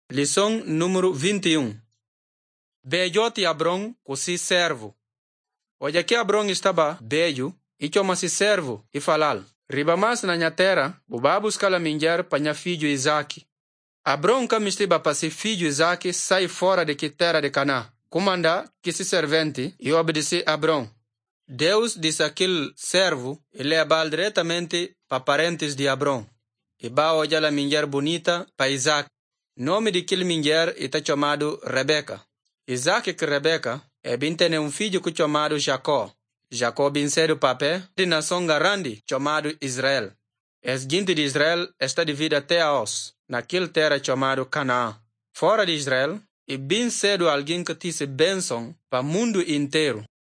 Lição número 21. Bejote Abrão com si servo. Hoje que Abrão estava bejo e chama si servo e falal. Ribamas na minha terra, buba buscar a minha para minha filho Isaac. Abrão camistiba para si filho Isaac sai fora de que terra de Caná. Comanda que se servente e obedece Abrão. Deus disse aquele servo e leva diretamente para parentes de Abrão. E vai olhar a mulher bonita para Isaac. Nome de aquele mulher está chamado Rebeca. Isaac e Rebeca tem filho que chamado Jacó. Jacó venceu o papel de nação grande chamado Israel. A gente de Israel está dividida até a os, naquela terra chamada Canaã. Fora de Israel, e bem cedo alguém que disse bênção para o mundo inteiro.